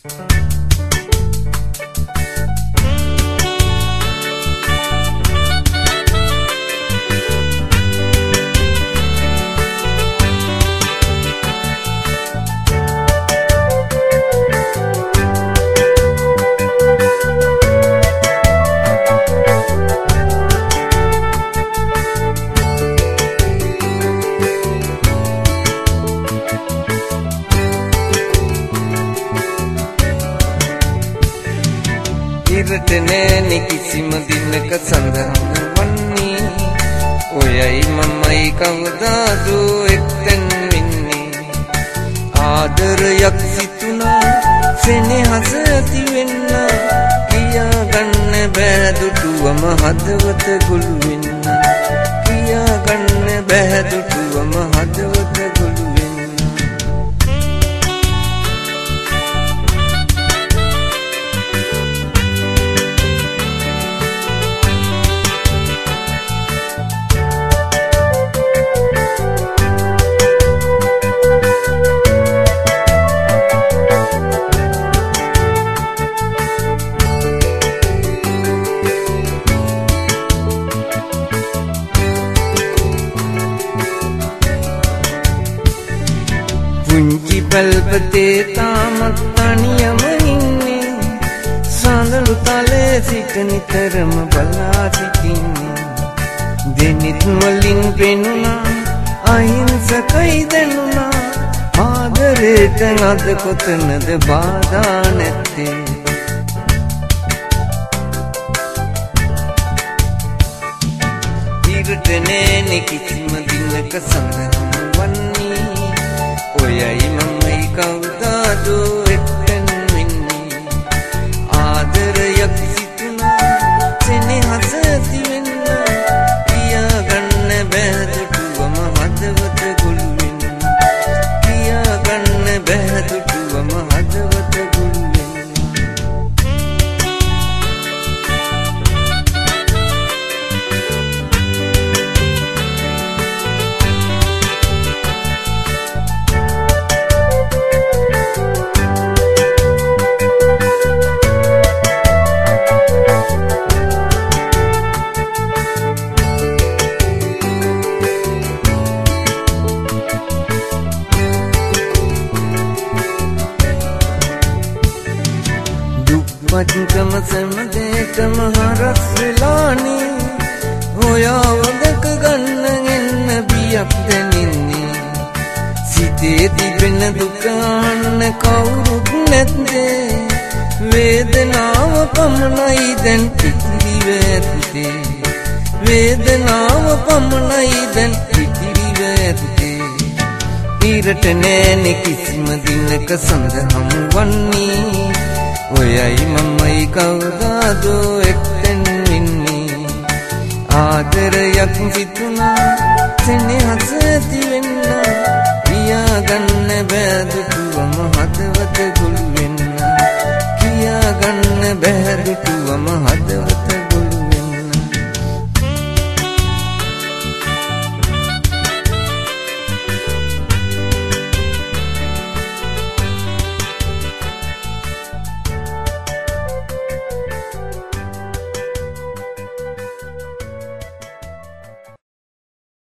ඉරට නෑනෙ කිසිම දිනක සඳහන් වන්නේ ඔයයි මමයි කවදාදෝ එක්තැන් වෙන්නේ ආදරයක් සිතුනා සෙනෙහස ඇති වෙන්න කියාගන්න බෑ දුටුවම හදවත ගොළු වෙන්න කියාගන්න බෑ දුටුවම හදවත ගොළු වෙන්න පුංචි පැල්පතේ තාමත් තනියම ඉන්නේ සඳලු තලේ සිට නිතරම බලා සිටින්නේ දෙනිත් වලින් පෙනුණා අහිංසකයි දැනුණා ආදරේට අද කොතනද බාධා නැත්තේ ඉරට නෑනෙ කිසිම දිනක සඳහන් වන්නේ ඔයයි මමයි කවුදාදෝ එක්තැන් වෙන්නේ ආදරයක් සිතුනා සෙනෙහස ඇති වෙන්න කියාගන්න බෑ දුටුවම හදවත ගොළු වෙන්න කියාගන්න බෑ දුටුවම හදවත ගොළු වෙන්න වචකම සැමදේටම හරස් වෙලානේ හොයාව දැක ගන්න එන්න බියක් දැනෙන්නේ සිතේ තිබෙන දුක අහන්න කවුරුත් නැත්තේ වේදනාව පමණයි දැන් ඉතිරිව ඇත්තේ වේදනාව පමණයි දැන් ඉතිරිව ඇත්තේ ඉරට නෑනෙ කිසිම දිනක සඳහන් වන්නේ ඔයයි මමයි කවුදාදෝ එක්තැන් වෙන්නේ ආදරයක් සිතුනා සෙනෙහස ඇති